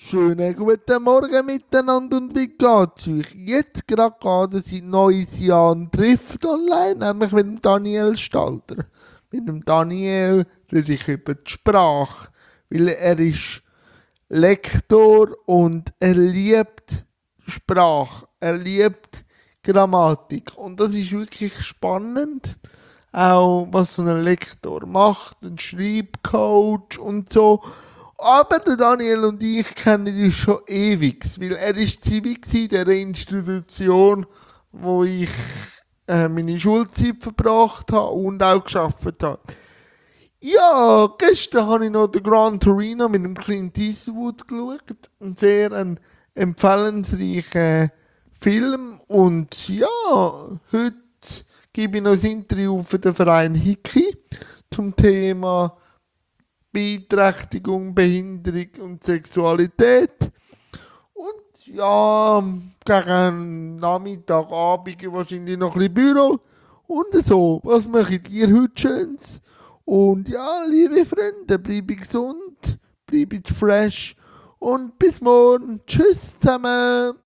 Schönen guten Morgen miteinander und wie geht's euch? Jetzt gerade geht ein neues Jahr und trifft online, nämlich mit dem Daniel Stalter. Mit dem Daniel rede ich über die Sprache, weil er ist Lektor und er liebt Sprache, er liebt Grammatik und das ist wirklich spannend, auch was so ein Lektor macht, ein Schreibcoach und so. Aber der Daniel und ich kennen uns schon ewig, weil er ist Zivi in der Institution, wo ich meine Schulzeit verbracht habe und auch geschafft habe. Ja, gestern habe ich noch den Gran Torino mit dem Clint Eastwood geschaut. Ein sehr empfehlensreicher Film. Und ja, heute gebe ich noch ein Interview für den Verein Hickey zum Thema Beeinträchtigung, Behinderung und Sexualität. Und ja, gegen Nachmittag, Abend wahrscheinlich noch ein bisschen Büro. Und so, was macht ihr heute Schönes? Und ja, liebe Freunde, bleibt gesund, bleibt fresh und bis morgen. Tschüss zusammen.